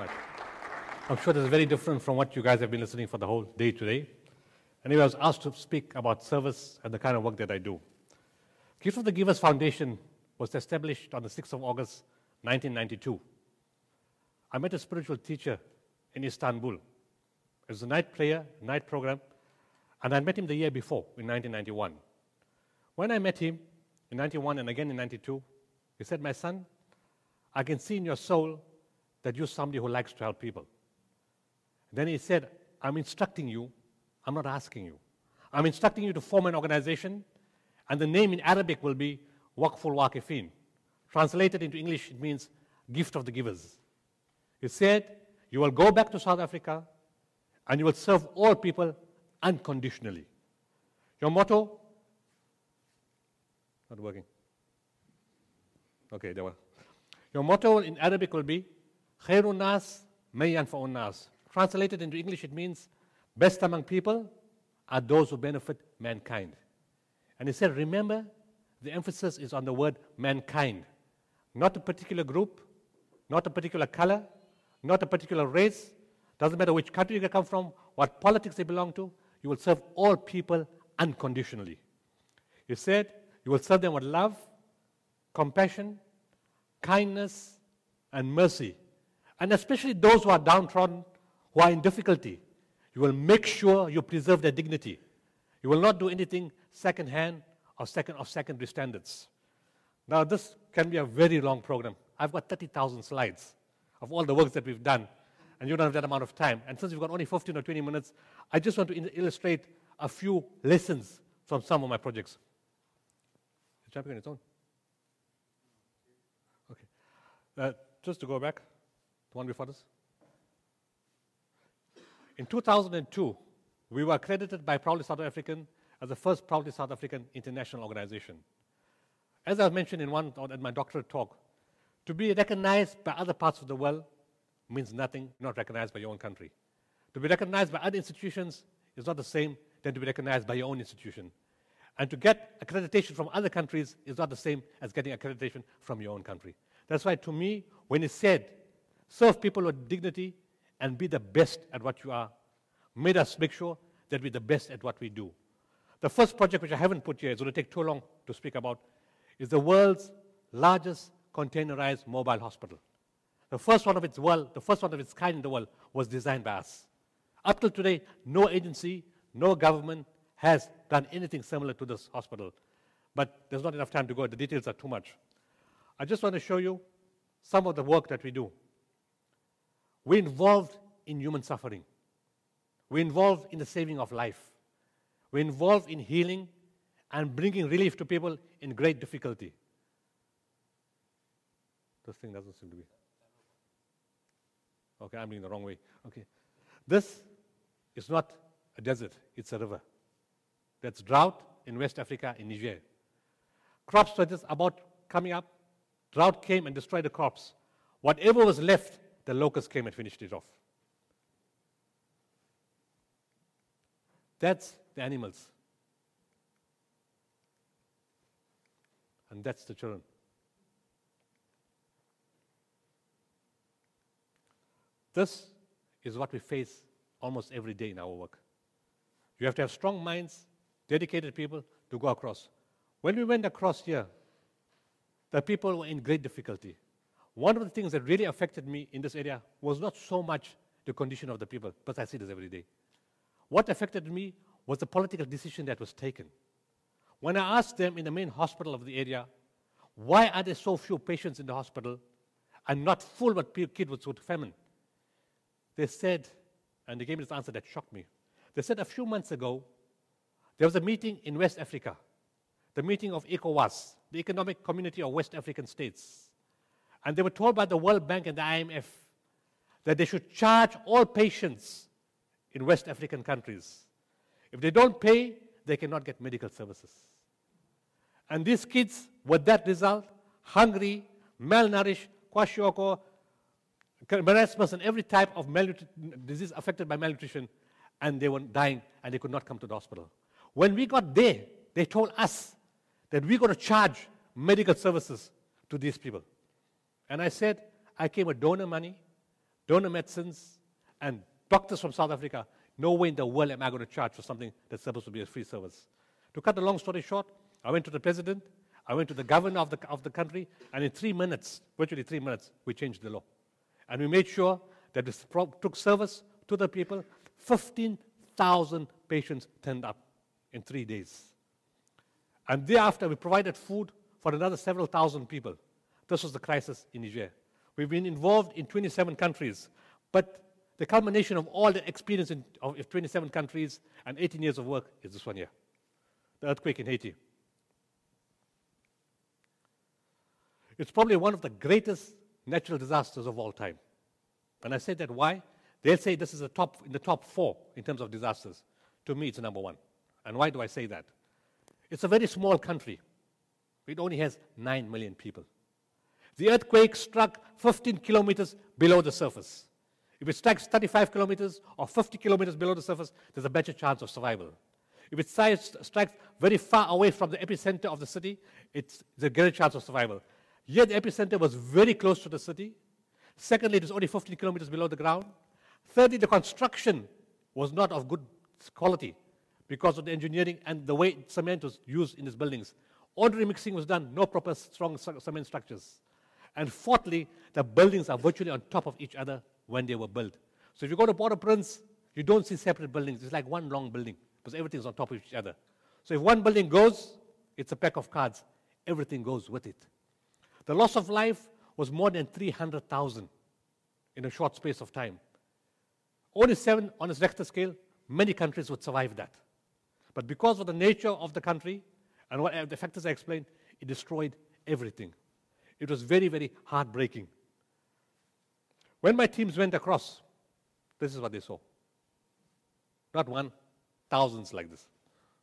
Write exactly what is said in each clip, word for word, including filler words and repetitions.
much. I'm sure this is very different from what you guys have been listening for the whole day today. Anyway, I was asked to speak about service and the kind of work that I do. Gift of the Givers Foundation was established on the sixth of August, nineteen ninety-two. I met a spiritual teacher in Istanbul. It was a night prayer, night program, and I met him the year before, in nineteen ninety-one. When I met him in ninety-one and again in ninety-two, he said, "My son, I can see in your soul that you're somebody who likes to help people." Then he said, "I'm instructing you, I'm not asking you. I'm instructing you to form an organization, and the name in Arabic will be Waqful Waqifin. Translated into English, it means Gift of the Givers." He said, "You will go back to South Africa, and you will serve all people unconditionally. Your motto," not working. Okay, there were. "Your motto in Arabic will be Khairun Nas May Yanfa'un Nas." Translated into English, it means best among people are those who benefit mankind. And he said, remember, the emphasis is on the word mankind, not a particular group, not a particular color, not a particular race. Doesn't matter which country you come from, what politics they belong to, you will serve all people unconditionally. He said, you will serve them with love, compassion, kindness, and mercy. And especially those who are downtrodden, who are in difficulty. You will make sure you preserve their dignity. You will not do anything second-hand or second of secondary standards. Now, this can be a very long program. I've got thirty thousand slides of all the works that we've done, and you don't have that amount of time. And since we've got only fifteen or twenty minutes, I just want to in illustrate a few lessons from some of my projects. Is jumping on its own? Okay. Uh, just to go back, the one before this. In two thousand two, we were accredited by Proudly South African as the first Proudly South African international organization. As I mentioned in one at my doctorate talk, to be recognized by other parts of the world means nothing, not recognized by your own country. To be recognized by other institutions is not the same than to be recognized by your own institution. And to get accreditation from other countries is not the same as getting accreditation from your own country. That's why, to me, when it's said, serve people with dignity and be the best at what you are, made us make sure that we're the best at what we do. The first project, which I haven't put here, it's going to take too long to speak about, is the world's largest containerized mobile hospital. The first one of its world, the first one of its kind in the world was designed by us. Up till today, no agency, no government has done anything similar to this hospital. But there's not enough time to go. The details are too much. I just want to show you some of the work that we do. We're involved in human suffering. We're involved in the saving of life. We're involved in healing and bringing relief to people in great difficulty. This thing doesn't seem to be. Okay, I'm doing the wrong way. Okay. This is not a desert, it's a river. That's drought in West Africa, in Niger. Crops were just about coming up. Drought came and destroyed the crops. Whatever was left, the locusts came and finished it off. That's the animals. And that's the children. This is what we face almost every day in our work. You have to have strong minds, dedicated people to go across. When we went across here, the people were in great difficulty. One of the things that really affected me in this area was not so much the condition of the people, because I see this every day. What affected me was the political decision that was taken. When I asked them in the main hospital of the area, why are there so few patients in the hospital and not full with kids with famine? They said, and they gave me this answer that shocked me. They said a few months ago, there was a meeting in West Africa, the meeting of ECOWAS, the Economic Community of West African States. And they were told by the World Bank and the I M F that they should charge all patients in West African countries. If they don't pay, they cannot get medical services. And these kids, with that result, hungry, malnourished, kwashiorkor, marasmus, and every type of disease affected by malnutrition, and they were dying, and they could not come to the hospital. When we got there, they told us that we're going to charge medical services to these people. And I said, I came with donor money, donor medicines, and doctors from South Africa. No way in the world am I going to charge for something that's supposed to be a free service. To cut a long story short, I went to the president, I went to the governor of the, of the country, and in three minutes, virtually three minutes, we changed the law. And we made sure that this took service to the people. fifteen thousand patients turned up in three days. And thereafter, we provided food for another several thousand people. This was the crisis in Niger. We've been involved in twenty-seven countries, but the culmination of all the experience in, of twenty-seven countries and eighteen years of work is this one here, the earthquake in Haiti. It's probably one of the greatest natural disasters of all time. And I say that why? They'll say this is the top, in the top four in terms of disasters. To me, it's number one. And why do I say that? It's a very small country. It only has nine million people. The earthquake struck fifteen kilometers below the surface. If it strikes thirty-five kilometers or fifty kilometers below the surface, there's a better chance of survival. If it strikes very far away from the epicenter of the city, it's a greater chance of survival. Here, the epicenter was very close to the city. Secondly, it was only fifteen kilometers below the ground. Thirdly, the construction was not of good quality because of the engineering and the way cement was used in these buildings. Ordinary mixing was done, no proper strong cement structures. And fourthly, the buildings are virtually on top of each other when they were built. So if you go to Port-au-Prince, you don't see separate buildings. It's like one long building because everything's on top of each other. So if one building goes, it's a pack of cards. Everything goes with it. The loss of life was more than three hundred thousand in a short space of time. Only seven on its Richter scale, many countries would survive that. But because of the nature of the country and what the factors I explained, it destroyed everything. It was very, very heartbreaking. When my teams went across, this is what they saw. Not one, thousands like this.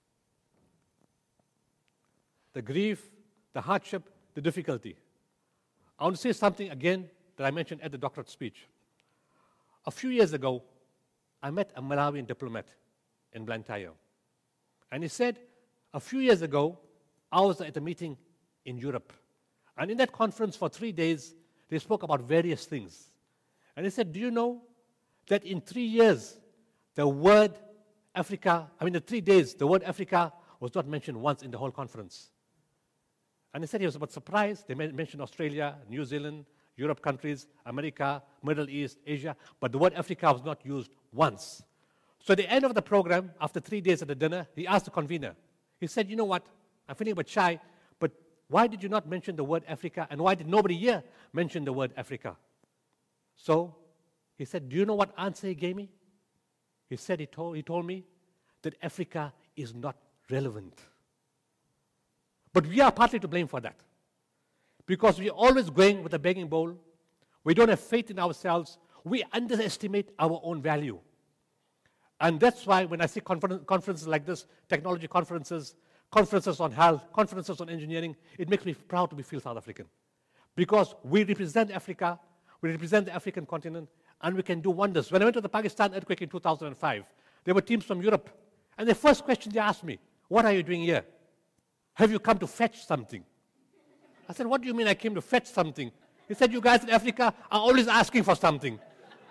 The grief, the hardship, the difficulty. I want to say something again that I mentioned at the doctorate speech. A few years ago, I met a Malawian diplomat in Blantyre. And he said, a few years ago, I was at a meeting in Europe. And in that conference for three days, they spoke about various things. And he said, do you know that in three years, the word Africa, I mean, the three days, the word Africa was not mentioned once in the whole conference. And he said he was about surprised. They mentioned Australia, New Zealand, Europe countries, America, Middle East, Asia, but the word Africa was not used once. So at the end of the program, after three days at the dinner, he asked the convener, he said, you know what, I'm feeling a bit shy, but why did you not mention the word Africa, and why did nobody here mention the word Africa? So he said, do you know what answer he gave me? He said, he told, he told me that Africa is not relevant. But we are partly to blame for that. Because we are always going with a begging bowl. We don't have faith in ourselves. We underestimate our own value. And that's why when I see confer conferences like this, technology conferences, conferences on health, conferences on engineering, it makes me proud to be feel South African. Because we represent Africa, we represent the African continent, and we can do wonders. When I went to the Pakistan earthquake in two thousand five, there were teams from Europe. And the first question they asked me, what are you doing here? Have you come to fetch something? I said, what do you mean I came to fetch something? He said, you guys in Africa are always asking for something.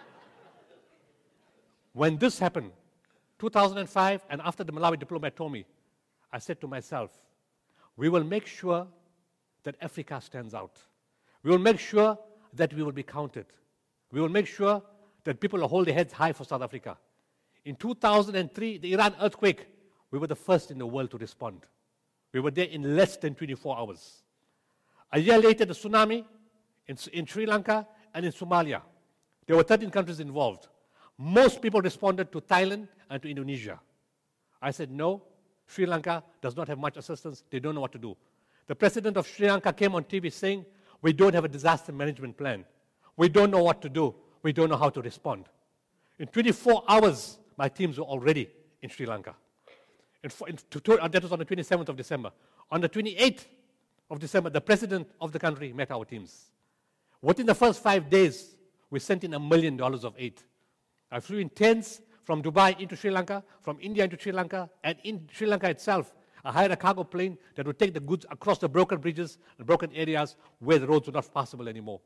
When this happened, two thousand five, and after the Malawi diplomat told me, I said to myself, we will make sure that Africa stands out. We will make sure that we will be counted. We will make sure that people will hold their heads high for South Africa. In two thousand three, the Iran earthquake, we were the first in the world to respond. We were there in less than twenty-four hours. A year later, the tsunami in, in Sri Lanka and in Somalia. There were thirteen countries involved. Most people responded to Thailand and to Indonesia. I said, no, Sri Lanka does not have much assistance. They don't know what to do. The president of Sri Lanka came on T V saying, we don't have a disaster management plan. We don't know what to do. We don't know how to respond. In twenty-four hours, my teams were already in Sri Lanka. In, in, to, to, that was on the twenty-seventh of December. On the twenty-eighth of December, the president of the country met our teams. Within the first five days, we sent in a million dollars of aid. I flew in tents from Dubai into Sri Lanka, from India into Sri Lanka, and in Sri Lanka itself, I hired a cargo plane that would take the goods across the broken bridges and broken areas where the roads were not passable anymore.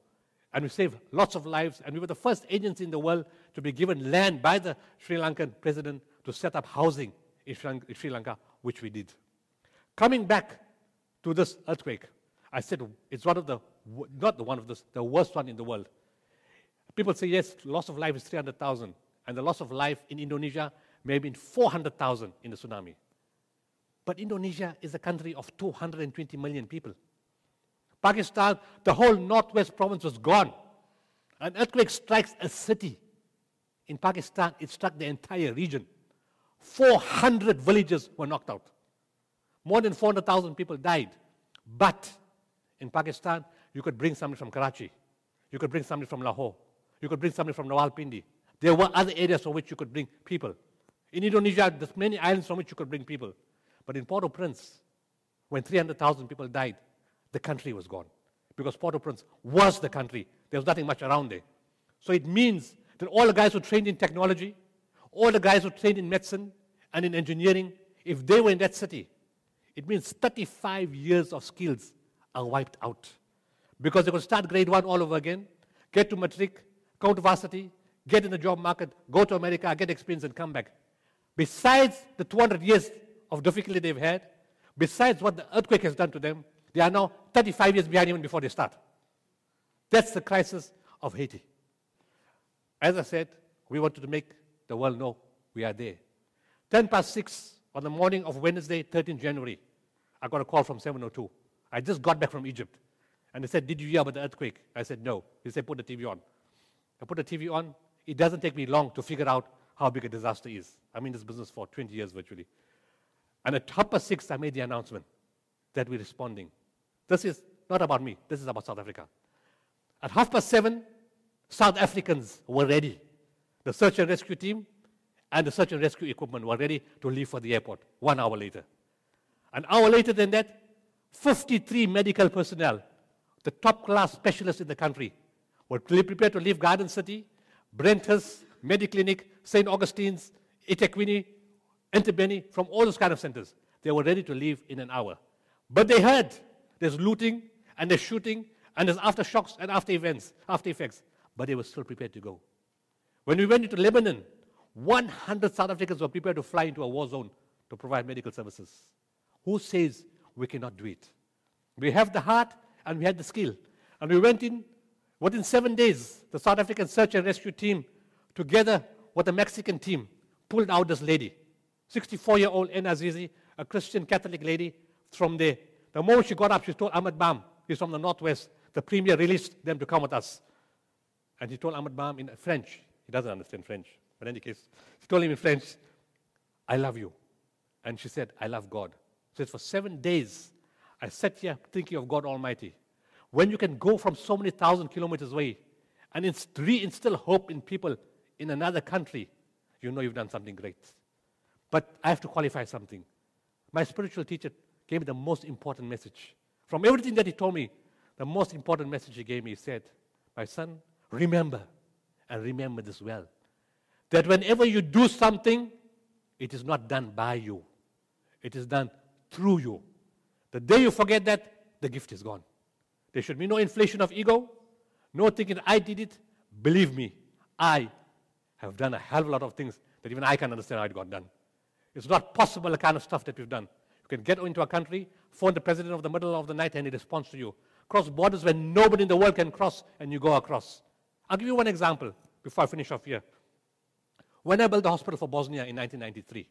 And we saved lots of lives, and we were the first agency in the world to be given land by the Sri Lankan president to set up housing in Sri Lanka, which we did. Coming back to this earthquake, I said it's one of the, not the one of this, the worst one in the world. People say, yes, loss of life is three hundred thousand, and the loss of life in Indonesia may have been four hundred thousand in the tsunami. But Indonesia is a country of two hundred twenty million people. Pakistan, the whole northwest province was gone. An earthquake strikes a city. In Pakistan, it struck the entire region. four hundred villages were knocked out. More than four hundred thousand people died. But in Pakistan, you could bring somebody from Karachi. You could bring somebody from Lahore. You could bring somebody from Rawalpindi. There were other areas from which you could bring people. In Indonesia, there's many islands from which you could bring people. But in Port-au-Prince, when three hundred thousand people died, the country was gone. Because Port-au-Prince was the country. There was nothing much around there. So it means that all the guys who trained in technology, all the guys who trained in medicine and in engineering, if they were in that city, it means thirty-five years of skills are wiped out. Because they could start grade one all over again, get to matric, go to varsity, get in the job market, go to America, get experience and come back. Besides the two hundred years of difficulty they've had, besides what the earthquake has done to them, they are now thirty-five years behind even before they start. That's the crisis of Haiti. As I said, we wanted to make the world know we are there. ten past six on the morning of Wednesday, thirteenth January, I got a call from seven oh two. I just got back from Egypt. And they said, did you hear about the earthquake? I said, no. They said, put the T V on. I put the T V on. It doesn't take me long to figure out how big a disaster is. I'm in this business for twenty years virtually. And at half past six, I made the announcement that we're responding. This is not about me. This is about South Africa. At half past seven, South Africans were ready. The search and rescue team and the search and rescue equipment were ready to leave for the airport one hour later. An hour later than that, fifty-three medical personnel, the top-class specialists in the country, were prepared to leave Garden City, Brenthurst, Mediclinic, Saint Augustine's, eThekwini, Entebbe, from all those kind of centers. They were ready to leave in an hour. But they heard there's looting, and there's shooting, and there's aftershocks and after events, after effects. But they were still prepared to go. When we went into Lebanon, one hundred South Africans were prepared to fly into a war zone to provide medical services. Who says we cannot do it? We have the heart and we had the skill. And we went in, within seven days, the South African search and rescue team, together with the Mexican team, pulled out this lady, sixty-four-year-old Enazizi, a Christian Catholic lady from there. The moment she got up, she told Ahmed Bam, he's from the Northwest, the premier released them to come with us. And he told Ahmed Bam in French, he doesn't understand French, but in any case, she told him in French, I love you. And she said, I love God. So for seven days, I sat here thinking of God Almighty. When you can go from so many thousand kilometers away and reinstill hope in people in another country, you know you've done something great. But I have to qualify something. My spiritual teacher gave me the most important message. From everything that he told me, the most important message he gave me, he said, my son, remember, and remember this well, that whenever you do something, it is not done by you. It is done through you. The day you forget that, the gift is gone. There should be no inflation of ego, no thinking I did it. Believe me, I have done a hell of a lot of things that even I can't understand how it got done. It's not possible the kind of stuff that we've done. You can get into a country, phone the president of the middle of the night, and he responds to you. Cross borders where nobody in the world can cross, and you go across. I'll give you one example before I finish off here. When I built the hospital for Bosnia in nineteen ninety-three,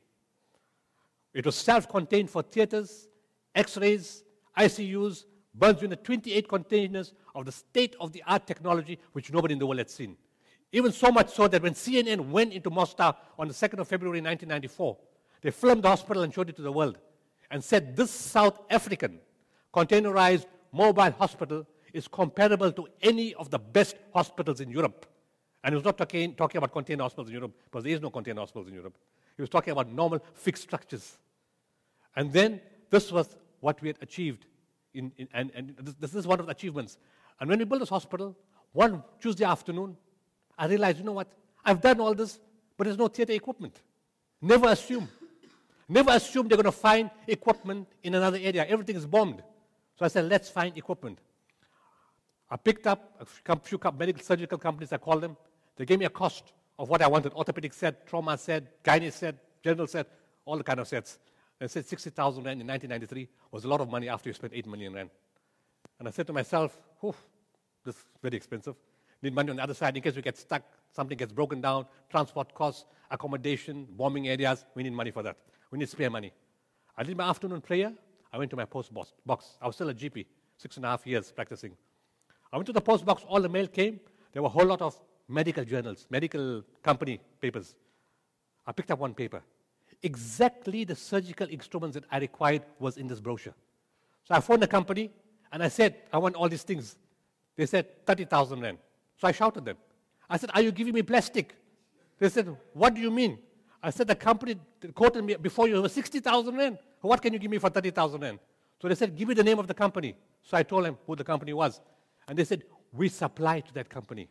it was self-contained for theaters, X-rays, I C Us, burns in the twenty-eight containers of the state-of-the-art technology which nobody in the world had seen. Even so much so that when C N N went into Mostar on the second of February nineteen ninety-four, they filmed the hospital and showed it to the world and said this South African containerized mobile hospital is comparable to any of the best hospitals in Europe. And he was not talking, talking about container hospitals in Europe, because there is no container hospitals in Europe. He was talking about normal fixed structures. And then this was what we had achieved. In, in, and and this, this is one of the achievements. And when we built this hospital, one Tuesday afternoon, I realized, you know what? I've done all this, but there's no theater equipment. Never assume. Never assume they're going to find equipment in another area. Everything is bombed. So I said, let's find equipment. I picked up a few medical surgical companies, I called them. They gave me a cost of what I wanted. Orthopedic set, trauma set, gynae set, general set, all the kind of sets. They said sixty thousand rand in nineteen ninety-three was a lot of money after you spent eight million rand. And I said to myself, "Oof, this is very expensive. Need money on the other side in case we get stuck, something gets broken down, transport costs, accommodation, bombing areas. We need money for that. We need spare money." I did my afternoon prayer. I went to my post box. I was still a G P, six and a half years practicing. I went to the post box. All the mail came. There were a whole lot of medical journals, medical company papers. I picked up one paper. Exactly the surgical instruments that I required was in this brochure. So I phoned the company, and I said, "I want all these things." They said, thirty thousand rand. So I shouted them. I said, "Are you giving me plastic?" They said, "What do you mean?" I said, "The company quoted me before you was sixty thousand rand. What can you give me for thirty thousand rand?" So they said, "Give me the name of the company." So I told them who the company was. And they said, "We supply to that company."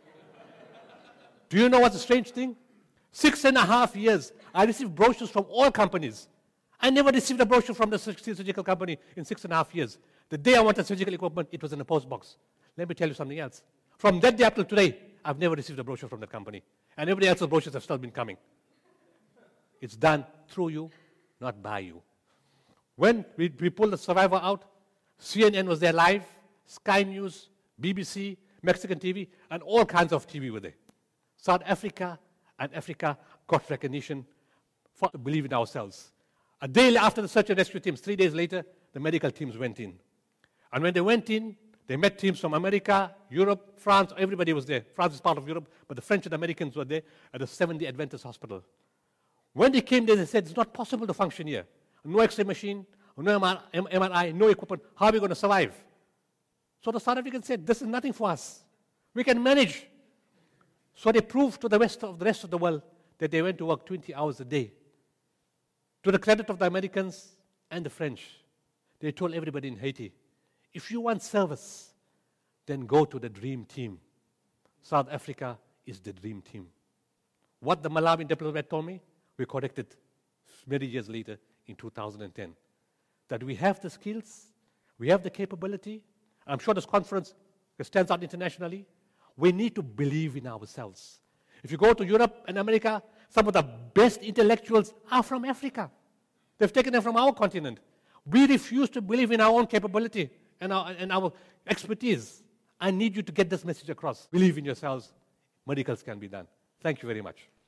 Do you know what's the strange thing? Six and a half years, I received brochures from all companies. I never received a brochure from the surgical company in six and a half years. The day I wanted surgical equipment, it was in a post box. Let me tell you something else. From that day up till today, I've never received a brochure from that company. And everybody else's brochures have still been coming. It's done through you, not by you. When we, we pulled the survivor out, C N N was there live, Sky News, B B C, Mexican T V, and all kinds of T V were there. South Africa and Africa got recognition for believe in ourselves. A day after the search and rescue teams, three days later, the medical teams went in. And when they went in, they met teams from America, Europe, France, everybody was there. France is part of Europe, but the French and Americans were there at the Seventh-day Adventist Hospital. When they came there, they said, "It's not possible to function here. No X-ray machine, no M R I, no equipment. How are we going to survive?" So the South Africans said, "This is nothing for us. We can manage." So they proved to the rest of the rest of the world that they went to work twenty hours a day. To the credit of the Americans and the French, they told everybody in Haiti, "If you want service, then go to the dream team." South Africa is the dream team. What the Malawian diplomat told me, we corrected many years later in two thousand ten. That we have the skills, we have the capability. I'm sure this conference stands out internationally. We need to believe in ourselves. If you go to Europe and America, some of the best intellectuals are from Africa. They've taken them from our continent. We refuse to believe in our own capability and our, and our expertise. I need you to get this message across. Believe in yourselves. Miracles can be done. Thank you very much.